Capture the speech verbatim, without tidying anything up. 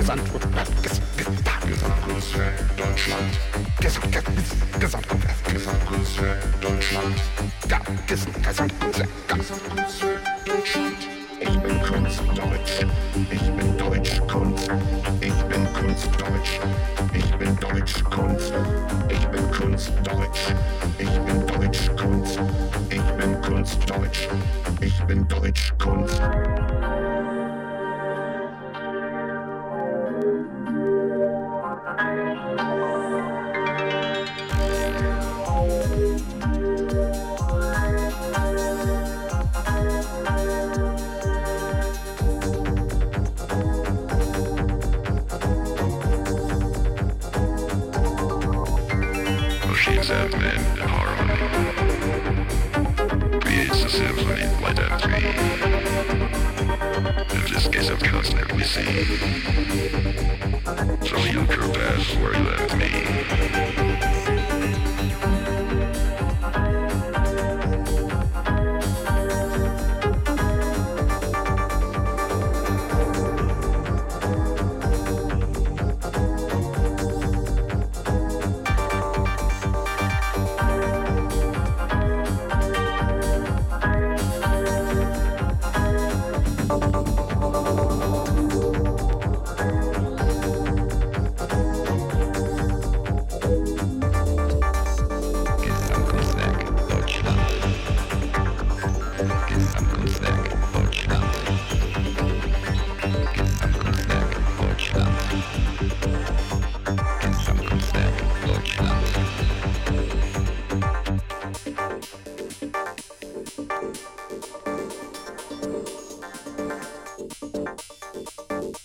Gesamtkonzert Deutschland. Gesamtkonzert Deutschland. Ja, Gesamtkonzert Deutschland. Ich bin Kunst Deutsch. Ich bin Deutsch Kunst. Ich bin Kunst Deutsch. Ich bin Deutsch Kunst. Ich bin Kunst Deutsch. Ich bin Deutsch Kunst. Ich bin Kunst Deutsch. Ich bin Deutsch Kunst. Machines have been in harmony. Creates a symphony like that three. In this case of constant we see. So you curve past where you left me.